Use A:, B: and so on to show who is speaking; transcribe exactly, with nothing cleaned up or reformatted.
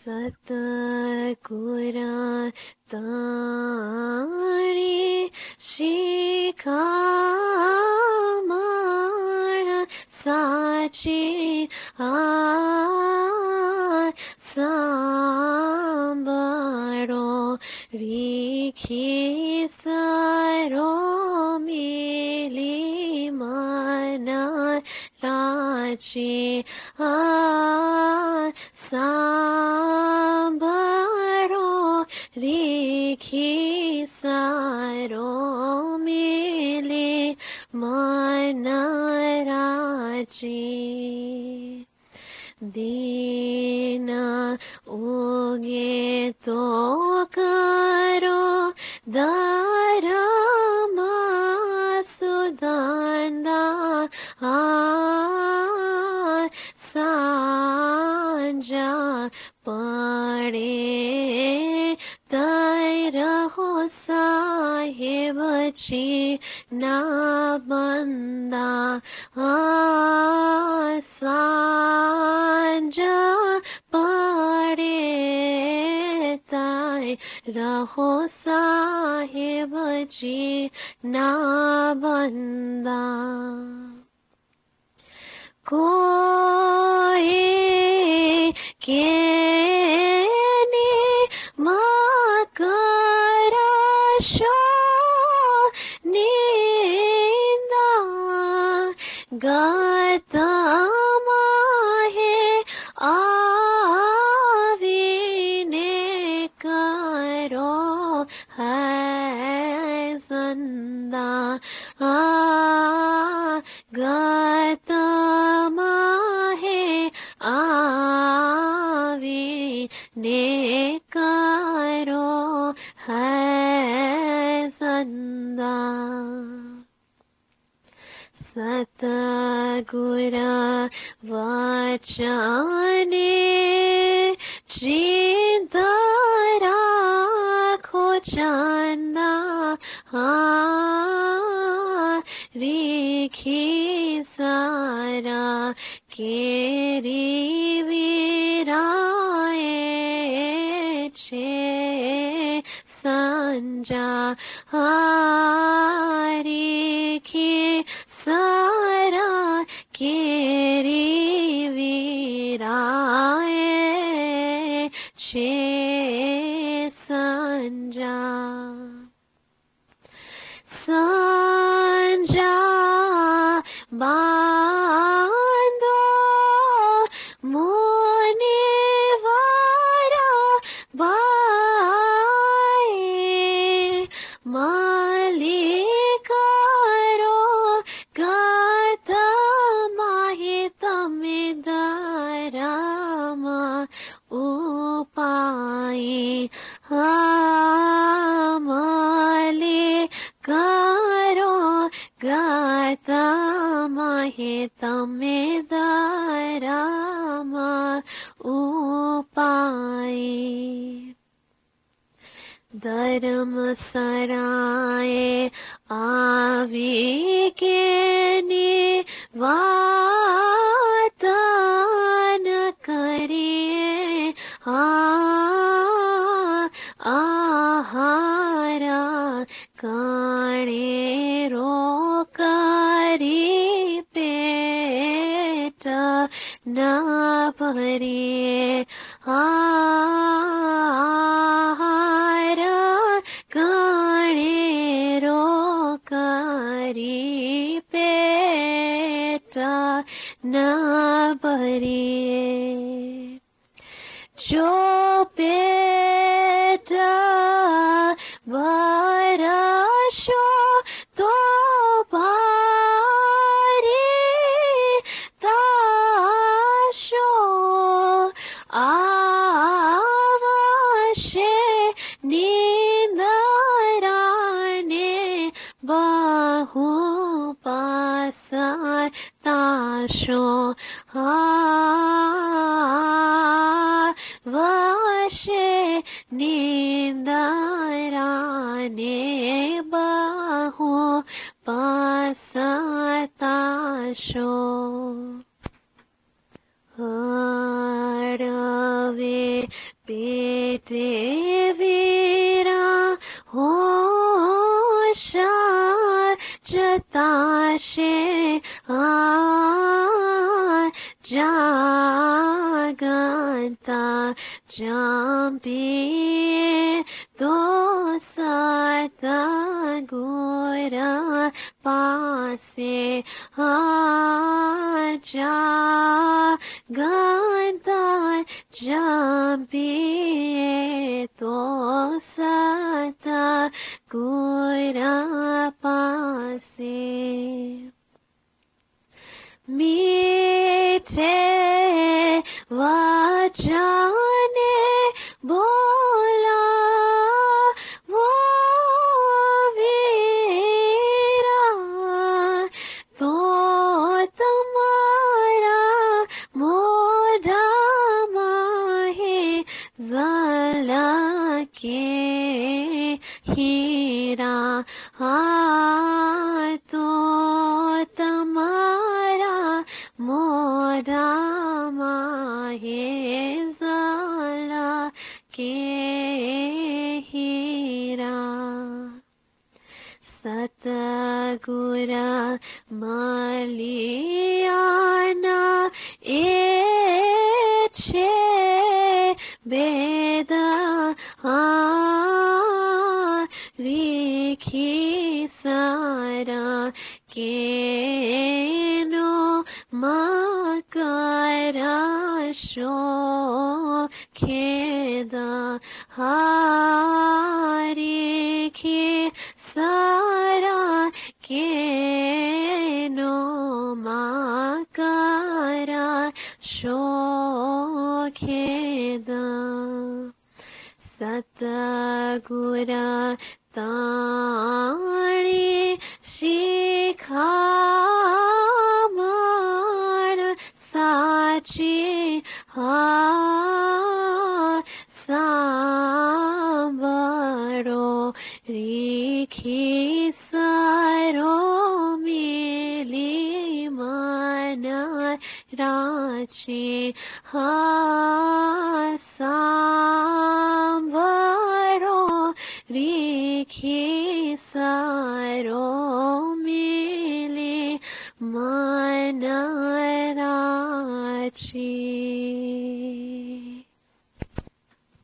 A: सतगुरा तारी शिखामण साची आ सांबरो रिखी सरो मिली मन राची आ सांबरो रिखी सरो मिली मन राची दीन उगे तो करो धर्म सुदंदा आ सांजा पड़े तैरहो साहेब जी ना बंदा आ सांजा पड़े तैरहो साहेब जी ना बंदा कोई के गतमाहे आविने करो है जिंदा आ गतमाहे आविने करो है जिंदा सतगुरा वचने चिंत राखो चंदा हाँ रिखी सारा केरी विराए छे संजा हाँ रिखी सारा केरी विराए छे संजा संजा बांधो मुनि वारा बाए मालिक उपाय हमले करो गाता महे तमे दराम उपाय धर्म सराए आवी के वातन करिए आ आहारा काणे रो करी पेट न भरिए आहार काणे रो करी पेट न भरिए जो पेट भरशो तो भारी ताशो आवशे निंदराने बाहु पासा ताशो वशे निंदराने बाहु पासताशो हरवे जागता जम्पी तो सता गुरा पासे हाँ जागता जम्पी तो सता गुरा पासे मीठे वचने बोला वो वीरा तो तुम्हारा मोढ़ा माहे झलके हीरा हाँ तो तुम्हारा मोढ़ा माहे झलके हीरा सतगुरा मलियाना एछे वेद हाँ लिखी सारा केनो मकरा शो खेद हारिखी सारा केनो मकरा शो खेद सतगुरा ताणी शिखामण साची हाँ सांबरो रिखी सरो मिली मन राची हाँ सांबरो रिखी सरो